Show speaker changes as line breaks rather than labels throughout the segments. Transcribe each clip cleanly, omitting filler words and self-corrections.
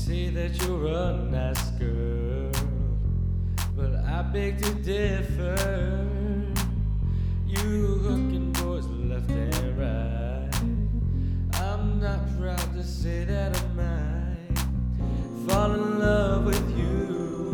say that you're a nice girl, but I beg to differ. You hooking boys left and right. I'm not proud to say that I might fall in love with you.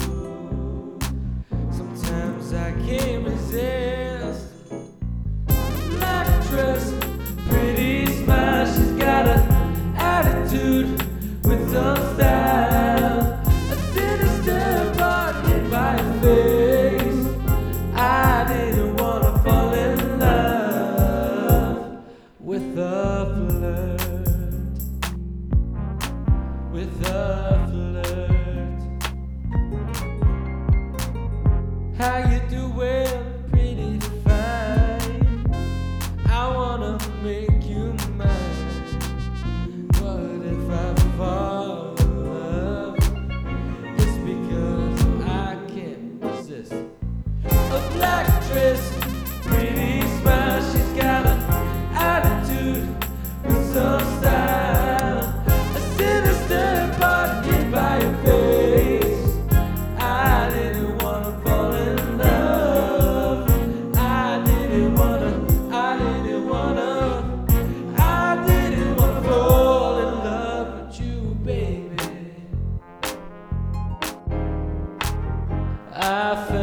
Sometimes I can't resist. Black dress, pretty smile, she's got an attitude with some style. A sinister body by her face. I didn't wanna fall in love with a flirt, with a flirt. How you doing, pretty fine? I wanna make you mine. What if I fall in love? It's because I can't resist. A black dress, pretty smile, she's got an attitude with some style. A sinister body by her face. I didn't wanna fall in love. I didn't wanna fall in love with you, baby. I felt